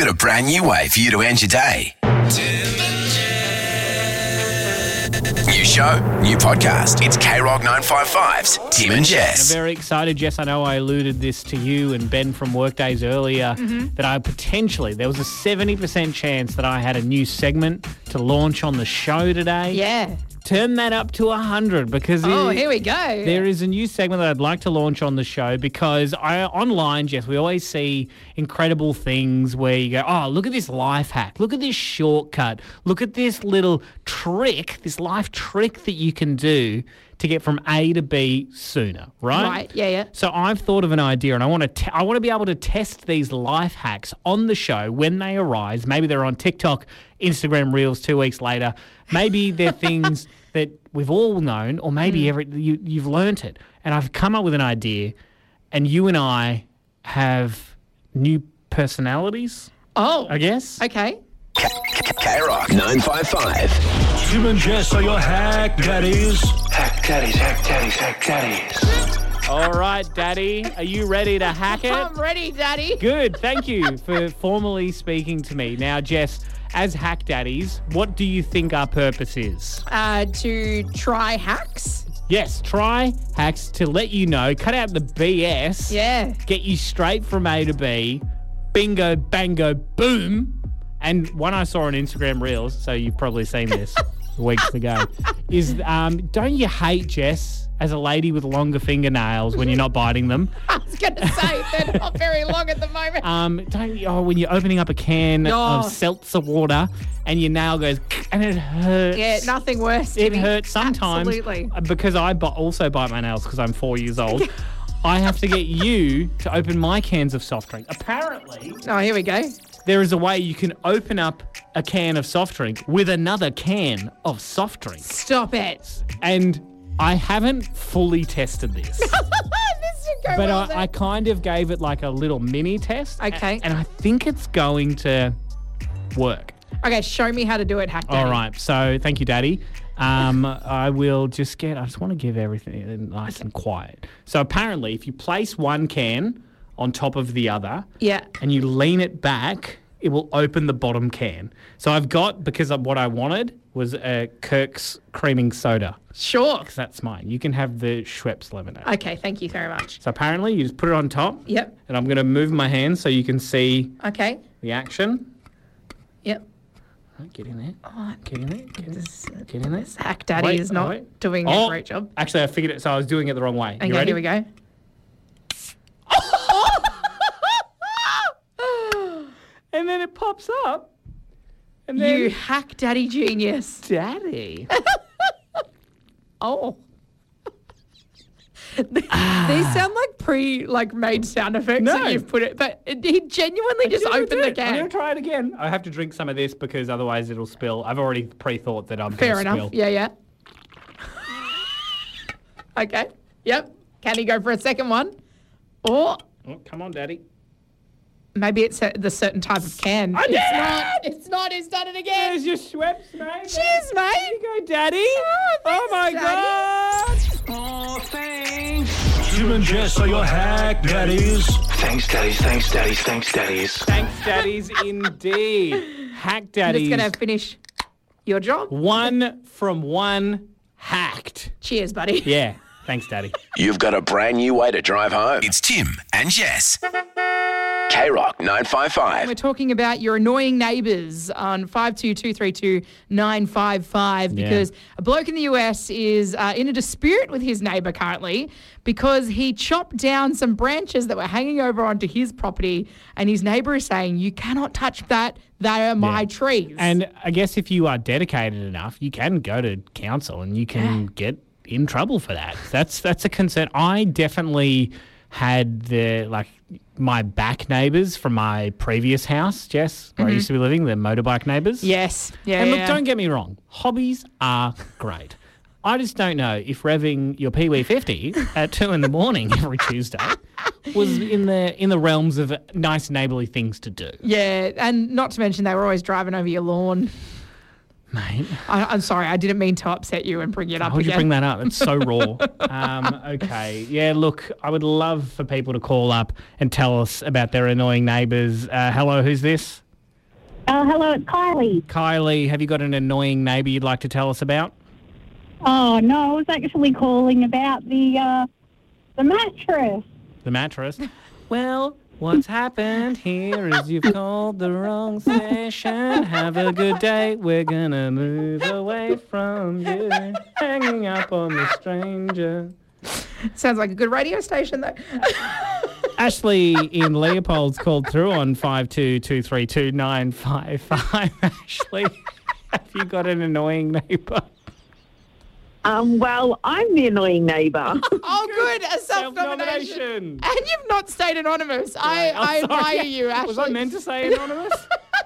got a brand new way for you to end your day. New show, new podcast. It's K-Rock 955's Tim and Jess. I'm very excited, Jess. I know I alluded this to you and Ben from Workdays earlier that there was a 70% chance that I had a new segment to launch on the show today. Yeah. Turn that up to 100 because here we go. There is a new segment that I'd like to launch on the show because online, Jess, we always see incredible things where you go, oh, look at this life hack. Look at this shortcut. Look at this little trick, this life trick that you can do to get from A to B sooner, right? Right, yeah. So I've thought of an idea and I want to be able to test these life hacks on the show when they arise. Maybe they're on TikTok, Instagram Reels 2 weeks later. Maybe they're things that we've all known or maybe you've learnt it. And I've come up with an idea and you and I have new personalities, I guess. Okay. K-Rock 955. Tim and Jess are your hack daddies. Hack daddies, hack daddies, hack daddies. All right, Daddy, are you ready to hack it? I'm ready, Daddy. Good, thank you for formally speaking to me. Now, Jess, as hack daddies, what do you think our purpose is? To try hacks. Yes, try hacks to let you know, cut out the BS. Yeah. Get you straight from A to B. Bingo, bango, boom. And one I saw on Instagram Reels, so you've probably seen this weeks ago, is don't you hate, Jess, as a lady with longer fingernails when you're not biting them? I was going to say, they're not very long at the moment. When you're opening up a can of seltzer water and your nail goes and it hurts. Yeah, nothing worse. It hurts sometimes. Absolutely. Because I also bite my nails because I'm 4 years old. I have to get you to open my cans of soft drink. Apparently, Oh, here we go. there is a way you can open up a can of soft drink with another can of soft drink. Stop it. And I haven't fully tested this. This should go But well then. I kind of gave it like a little mini test. Okay. And I think it's going to work. Okay, show me how to do it, Hack Daddy. All right. So thank you, Daddy. I just want to give everything nice and quiet. So apparently if you place one can on top of the other Yeah. and you lean it back, it will open the bottom can. So I've got, because what I wanted was a Kirk's creaming soda. Sure. Because that's mine. You can have the Schweppes lemonade. Okay, thank you very much. So apparently you just put it on top. Yep. And I'm going to move my hand so you can see Okay. the action. Yep. Get in there. Oh, Get in there. Get in there. this Hack Daddy Wait, is not wait. doing a great job. Actually, I figured it. So I was doing it the wrong way. Okay, You ready? here we go. And then it pops up. And then You Hack Daddy genius. Daddy. Oh. These sound like made sound effects No. that you've put it, but he genuinely just opened the I'm can. going to try it again. I have to drink some of this because otherwise it'll spill. I've already pre-thought that I'm Fair going to enough. spill. Yeah. Okay. Yep. Can he go for a second one? Or Oh, come on, Daddy. maybe it's the certain type of can. I did It's it! not. It's not. He's done it again. There's your Schweppes, mate. Cheers, mate. There you go, Daddy. Oh, my thanks, God. Oh, thanks. Tim and Jess are your hack daddies. Thanks, daddies, thanks, daddies, thanks, daddies. Thanks, Daddies, indeed. Hack I'm Daddies. just going to finish your job. One from one hacked. Cheers, buddy. Yeah. Thanks, Daddy. You've got a brand new way to drive home. It's Tim and Jess. K-Rock 955. We're talking about your annoying neighbours on 522-332-955 because a bloke in the US is in a dispute with his neighbour currently because he chopped down some branches that were hanging over onto his property and his neighbour is saying, you cannot touch that, they are my trees. And I guess if you are dedicated enough, you can go to council and you can get in trouble for that. That's a concern. I definitely had my back neighbours from my previous house, Jess, where I used to be living, the motorbike neighbours. Yes. Yeah. And look, don't get me wrong, hobbies are great. I just don't know if revving your Pee-wee 50 at 2 a.m. every Tuesday was in the realms of nice neighbourly things to do. Yeah, and not to mention they were always driving over your lawn. Mate. I'm sorry, I didn't mean to upset you and bring it up Why would again. you bring that up? It's so raw. Okay. Yeah, look, I would love for people to call up and tell us about their annoying neighbours. Hello, who's this? Hello, it's Kylie. Kylie, have you got an annoying neighbour you'd like to tell us about? Oh, no, I was actually calling about the mattress. The mattress? Well, what's happened here is you've called the wrong station. Have a good day. We're going to move away from you. Hanging up on the stranger. Sounds like a good radio station, though. Ashley in Leopold's called through on 522322955. Ashley, have you got an annoying neighbour? Well, I'm the annoying neighbour. Oh, good. A self-nomination. And you've not stayed anonymous. I admire you, Ashley. Was I meant to say anonymous?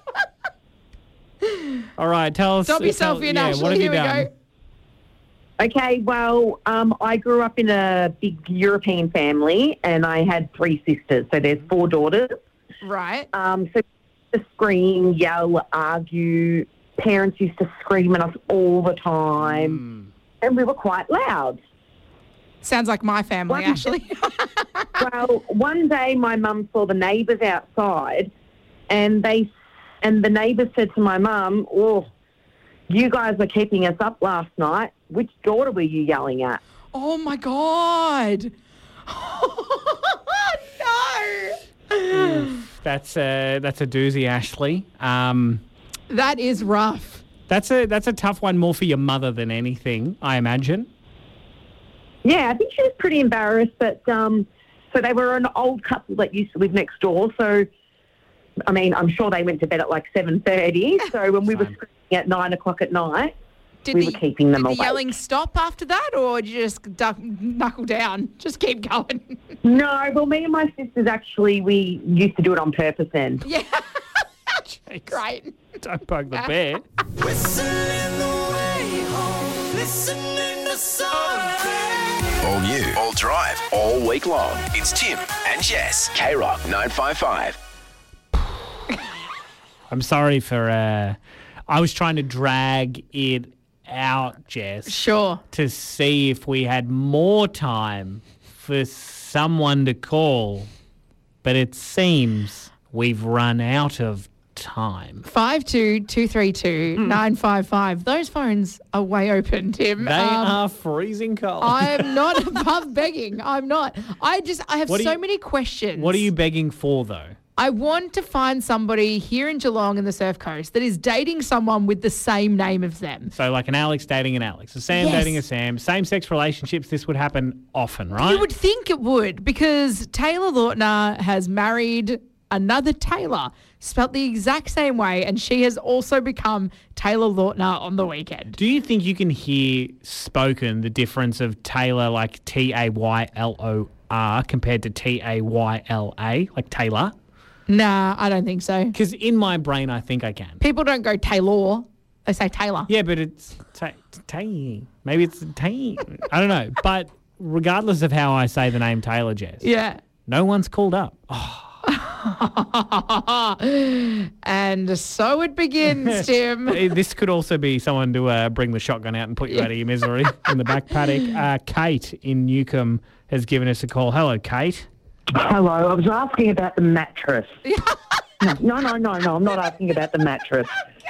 All right, tell us. Stop yourself in, Ashley. What have Here you we done? go. Okay, well, I grew up in a big European family and I had 3 sisters. So there's 4 daughters. Right. So we used to scream, yell, argue. Parents used to scream at us all the time. And we were quite loud. Sounds like my family, Ashley. Well, one day my mum saw the neighbours outside and the neighbours said to my mum, oh, you guys were keeping us up last night. Which daughter were you yelling at? Oh, my God. No. That's a doozy, Ashley. That is rough. That's a tough one, more for your mother than anything, I imagine. Yeah, I think she was pretty embarrassed, but so they were an old couple that used to live next door. So, I mean, I'm sure they went to bed at like 7:30. So when we were screaming at 9 o'clock at night, we were keeping them awake. Did the yelling stop after that, or did you just knuckle down? Just keep going? No, well, me and my sisters actually, we used to do it on purpose then. Yeah. Great. Don't poke the bear. Whistling the way home, listening to something. All new, all drive, all week long. It's Tim and Jess. K-Rock 955. I'm sorry for... I was trying to drag it out, Jess. Sure. To see if we had more time for someone to call. But it seems we've run out of time. 52232 Those phones are way open, Tim. They are freezing cold. I'm not above begging. I'm not. I have so many questions. What are you begging for, though? I want to find somebody here in Geelong in the Surf Coast that is dating someone with the same name as them. So like an Alex dating an Alex, a Sam dating a Sam, same-sex relationships, this would happen often, right? You would think it would, because Taylor Lautner has married another Taylor, spelt the exact same way, and she has also become Taylor Lautner on the weekend. Do you think you can hear spoken the difference of Taylor, like Taylor, compared to Tayla, like Taylor? Nah, I don't think so. Because in my brain, I think I can. People don't go Taylor. They say Taylor. Yeah, but it's Tay. Maybe it's Tay. I don't know. But regardless of how I say the name Taylor, Jess. Yeah. No one's called up. Oh. And so it begins, Tim. This could also be someone to bring the shotgun out and put you out of your misery in the back paddock. Kate in Newcombe has given us a call. Hello, Kate. Hello, I was asking about the mattress. No, I'm not asking about the mattress.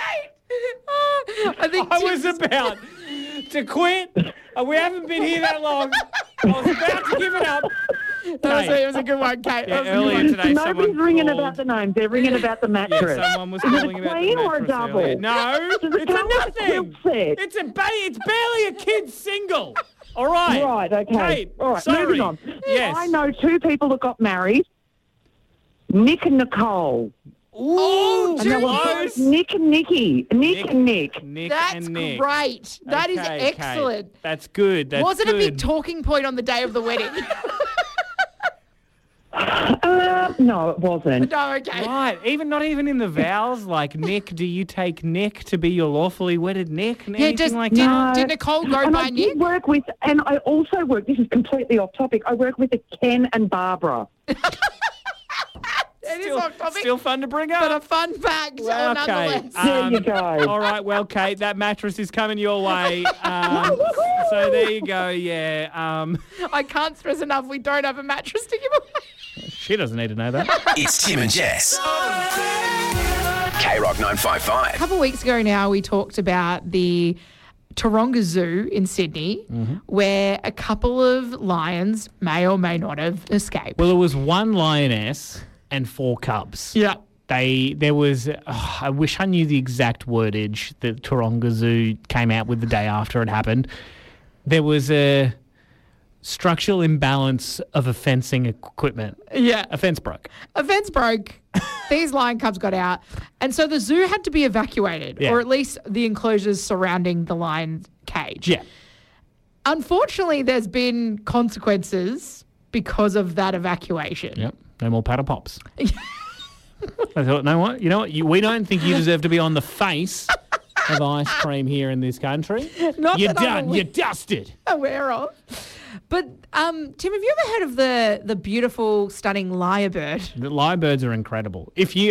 I was about to quit. We haven't been here that long. I was about to give it up. It was a good one, Kate. Yeah, earlier today, nobody's ringing about the names. They're ringing about the mattress. Yeah, someone was calling about the mattress or a double? earlier. No, it's a nothing. It's barely a kid's single. All right. Right, okay. Kate, all right, sorry. moving on. Yes. I know 2 people that got married, Nick and Nicole. Ooh, and they were both Nick and Nikki. Nick and Nick. That's great. That is Okay, excellent. Kate. That's good. That's Was it good. a big talking point on the day of the wedding? No, it wasn't. No, okay. Right, not even in the vows, like Nick, do you take Nick to be your lawfully wedded Nick? And anything like that? Did Nicole go and by I Nick? did work with, and I also work, this is completely off topic, I work with a Ken and Barbara. It is off topic. Still fun to bring up. But a fun fact, nonetheless. There you go. All right, well, Kate, that mattress is coming your way. So there you go, yeah. I can't stress enough, we don't have a mattress to give away. She doesn't need to know that. It's Tim and Jess. K-Rock 955. A couple of weeks ago now, we talked about the Taronga Zoo in Sydney, where a couple of lions may or may not have escaped. Well, it was one lioness and 4 cubs. Yeah. There was, I wish I knew the exact wordage that Taronga Zoo came out with the day after it happened. There was a structural imbalance of a fencing equipment. Yeah. A fence broke. A fence broke. These lion cubs got out. And so the zoo had to be evacuated, Yeah. or at least the enclosures surrounding the lion cage. Yeah. Unfortunately, there's been consequences because of that evacuation. Yep. No more paddle pops. I thought, you know what? We don't think you deserve to be on the face of ice cream here in this country. Not You're that I'm done. You're dusted. aware of. But, Tim, have you ever heard of the beautiful, stunning lyrebird? The lyrebirds are incredible.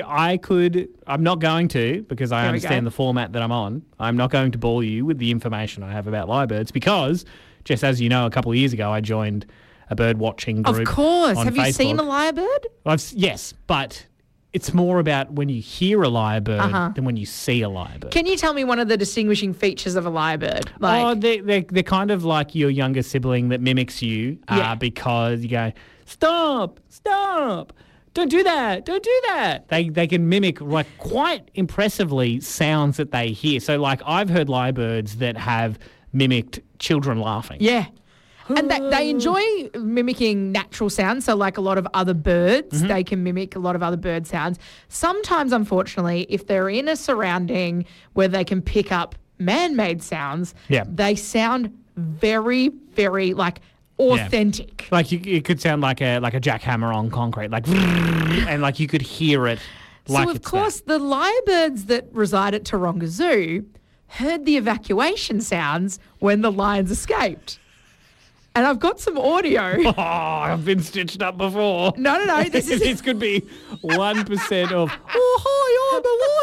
I'm not going to, because I There we understand go. the format that I'm on. I'm not going to bore you with the information I have about lyrebirds because, just as you know, a couple of years ago I joined a bird watching group. Of course. on Have you seen a Facebook. lyrebird? Yes, but it's more about when you hear a lyrebird than when you see a lyrebird. Can you tell me one of the distinguishing features of a lyrebird? They're kind of like your younger sibling that mimics you because you go, stop, don't do that. They can mimic like quite impressively sounds that they hear. So like I've heard lyrebirds that have mimicked children laughing. Yeah. And they enjoy mimicking natural sounds. So like a lot of other birds, they can mimic a lot of other bird sounds. Sometimes, unfortunately, if they're in a surrounding where they can pick up man-made sounds, they sound very, very like authentic. Like it could sound like a jackhammer on concrete, like and like you could hear it. Like So, of it's course, the lyrebirds that reside at Taronga Zoo heard the evacuation sounds when the lions escaped. And I've got some audio. Oh, I've been stitched up before. No. This could be 1% of, hi,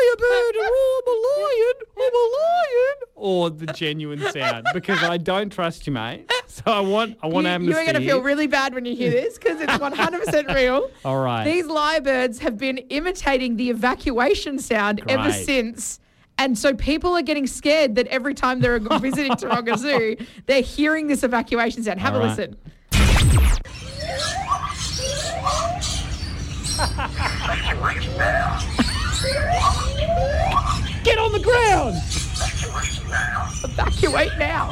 I'm a lion, or the genuine sound, because I don't trust you, mate. So I want amnesty. You're going to feel really bad when you hear this because it's 100% real. All right. These lyrebirds have been imitating the evacuation sound ever Great. since. And so people are getting scared that every time they're visiting Taronga Zoo, they're hearing this evacuation sound. Have All a right. listen. Get on the ground! Evacuate now.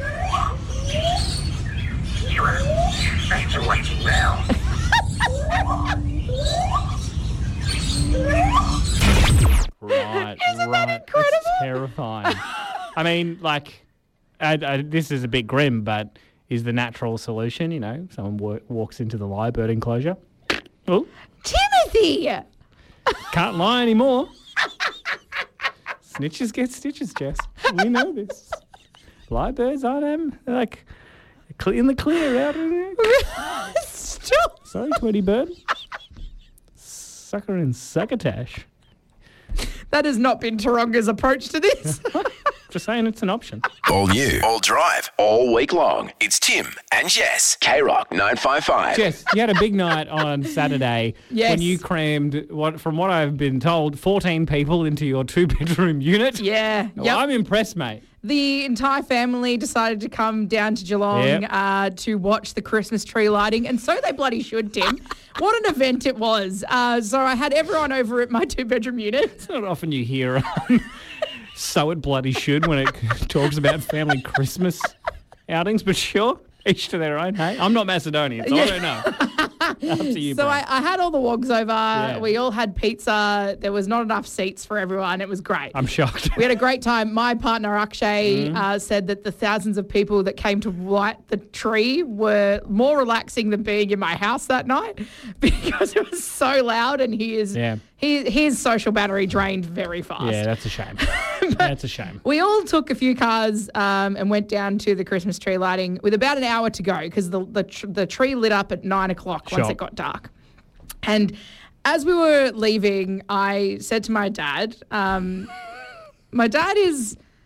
Right, Isn't that incredible? That's terrifying. I mean, like, this is a bit grim, but is the natural solution, someone walks into the lyrebird enclosure. Oh, Timothy! can't lie anymore. Snitches get stitches, Jess. We know this. Lyrebirds aren't like in the clear out in there. Stop. Sorry, Tweety bird. Sucker and succotash. That has not been Taronga's approach to this. Just saying it's an option. All new, all drive, all week long. It's Tim and Jess. K-Rock 955. Jess, you had a big night on Saturday Yes. when you crammed, from what I've been told, 14 people into your 2-bedroom unit. Yeah. Well, Yep. I'm impressed, mate. The entire family decided to come down to Geelong to watch the Christmas tree lighting, and so they bloody should, Tim. What an event it was. So I had everyone over at my 2-bedroom unit. It's not often you hear so it bloody should when it talks about family Christmas outings, but sure, each to their own, hey? I'm not Macedonian, so I don't know. Up to you, So bro. I had all the wogs over. Yeah. We all had pizza. There was not enough seats for everyone. It was great. I'm shocked. We had a great time. My partner Akshay said that the thousands of people that came to light the tree were more relaxing than being in my house that night because it was so loud, and his social battery drained very fast. Yeah, that's a shame. That's a shame. We all took a few cars and went down to the Christmas tree lighting with about an hour to go because the tree lit up at 9 o'clock once Sure. it got dark. And as we were leaving, I said to my dad, my dad is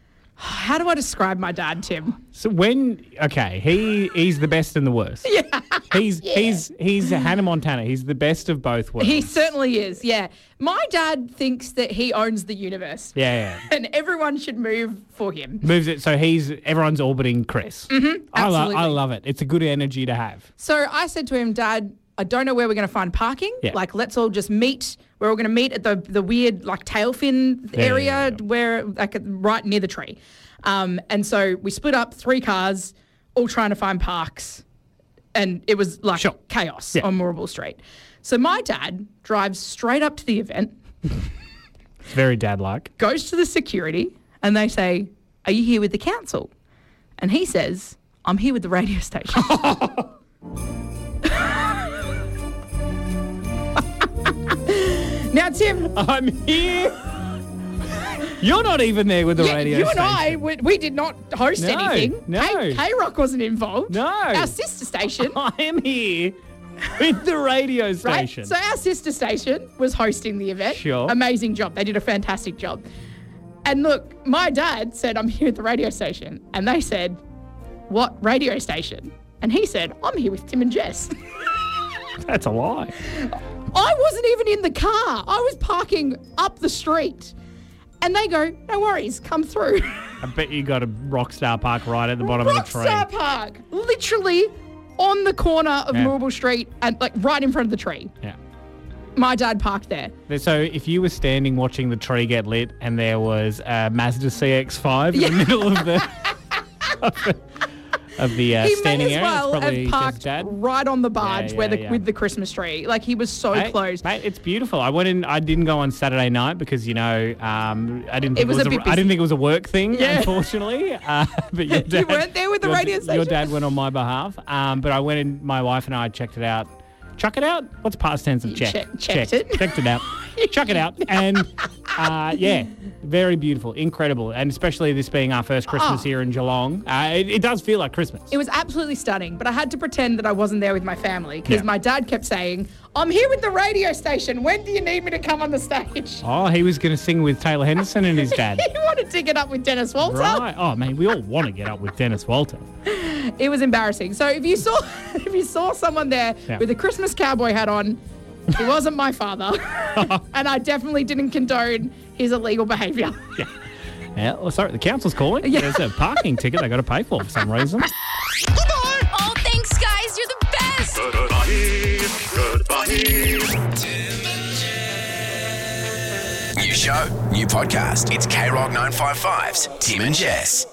How do I describe my dad, Tim? So he's the best and the worst. Yeah. He's Hannah Montana. He's the best of both worlds. He certainly is, yeah. My dad thinks that he owns the universe. Yeah. And everyone should move for him. Moves it so everyone's orbiting Chris. Mm-hmm, absolutely. I love it. It's a good energy to have. So I said to him, Dad, I don't know where we're going to find parking. Yeah. Like, let's all just meet. We're all going to meet at the weird, like, tail fin area where, like, right near the tree. And so we split up 3 cars, all trying to find parks. And it was, like, chaos on Moorabool Street. So my dad drives straight up to the event. It's very dad-like. Goes to the security, and they say, are you here with the council? And he says, I'm here with the radio station. Now, Tim. I'm here. You're not even there with the radio you station. and I, we did not host anything. No. K-Rock wasn't involved. No. Our sister station. I am here with the radio station. Right? So our sister station was hosting the event. Sure. Amazing job. They did a fantastic job. And look, my dad said, I'm here at the radio station. And they said, what radio station? And he said, I'm here with Tim and Jess. That's a lie. I wasn't even in the car. I was parking up the street. And they go, no worries, come through. I bet you got a Rockstar Park right at the bottom of the tree. Rockstar Park. Literally on the corner of Moorabool Street and like right in front of the tree. Yeah. My dad parked there. So if you were standing watching the tree get lit and there was a Mazda CX-5 in the middle of the standing area, well it's probably have parked just Dad. right on the barge with the Christmas tree. Like he was so close. Mate, it's beautiful. I went in. I didn't go on Saturday night because I didn't think it was a work thing, unfortunately. But your dad, you weren't there with the radio station. Your dad went on my behalf. But I went in. My wife and I checked it out. Chuck it out? What's past tense of check? Checked it. Checked it out. Chuck it out. And very beautiful, incredible. And especially this being our first Christmas here in Geelong, it does feel like Christmas. It was absolutely stunning, but I had to pretend that I wasn't there with my family because my dad kept saying, I'm here with the radio station. When do you need me to come on the stage? Oh, he was going to sing with Taylor Henderson and his dad. He wanted to get up with Dennis Walter. Right. Oh, man, we all want to get up with Dennis Walter. It was embarrassing. So if you saw someone there with a Christmas cowboy hat on, he wasn't my father. And I definitely didn't condone his illegal behaviour. Yeah. Well, sorry, the council's calling. Yeah. There's a parking ticket they got to pay for some reason. Goodbye. Oh, thanks, guys. You're the best. Goodbye. New show, new podcast. It's K-Rock 955's Tim and Jess.